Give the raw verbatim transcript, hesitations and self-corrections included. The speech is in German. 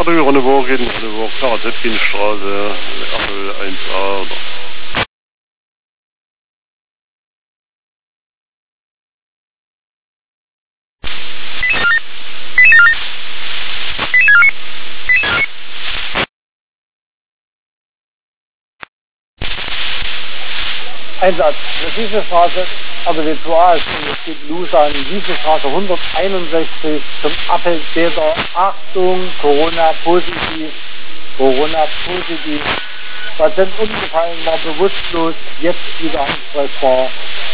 Radio Ronneburg in Ronneburg, Karazetkinstraße, Apfel eins a. Oder? Einsatz. Das ist diese Straße, also die zwei ist, es geht los an diese Straße hunderteinundsechzig zum Appelbäder. Achtung, Corona positiv, Corona positiv. Patient umgefallen, war bewusstlos, jetzt wieder ansprechbar.